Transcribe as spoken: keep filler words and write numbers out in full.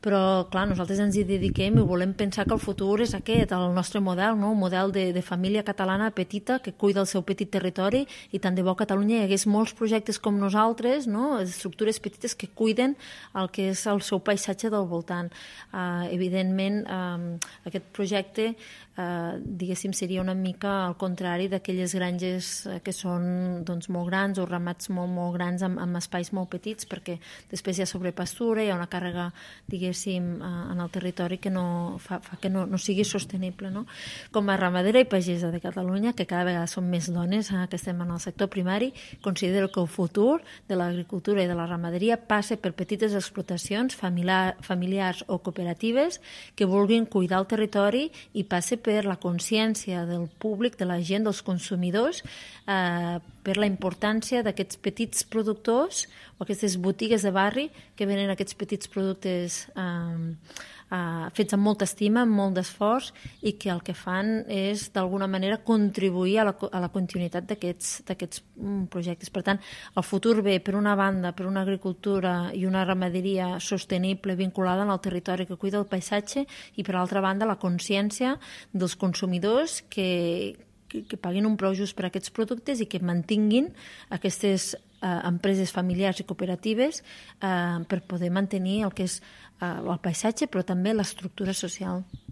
Però, clar, nosaltres ens hi dediquem i volem pensar que el futur és aquest, el nostre model, no? Un model de, de família catalana petita que cuida el seu petit territori, i tant de bo a Catalunya hi hagués molts projectes com nosaltres, no? Estructures petites que cuiden el que és el seu paisatge del voltant. Uh, evidentment, uh, aquest projecte Uh, diguéssim, seria una mica al contrari d'aquelles granges que són doncs, molt grans o ramats molt, molt grans amb, amb espais molt petits, perquè després hi ha sobrepastura, hi ha una càrrega, diguéssim, uh, en el territori que no fa, fa que no, no sigui sostenible, no? Com a ramadera i pagesa de Catalunya, que cada vegada som més dones uh, que estem en el sector primari, considero que el futur de l'agricultura i de la ramaderia passa per petites explotacions familiar, familiars o cooperatives que vulguin cuidar el territori, i passa per la consciència del públic, de la gent, dels consumidors, eh, per la importància d'aquests petits productors o aquestes botigues de barri que venen aquests petits productes eh, eh, fets amb molta estima, amb molt d'esforç, i que el que fan és d'alguna manera contribuir a la, a la continuïtat d'aquests d'aquests projectes. Per tant, el futur ve, per una banda, per una agricultura i una ramaderia sostenible vinculada en el territori que cuida el paisatge, i per altra banda la consciència dels consumidors que, que, que paguin un preu just per aquests productes i que mantinguin aquestes eh, empreses familiars i cooperatives eh, per poder mantenir el que és eh, el paisatge, però també l'estructura social.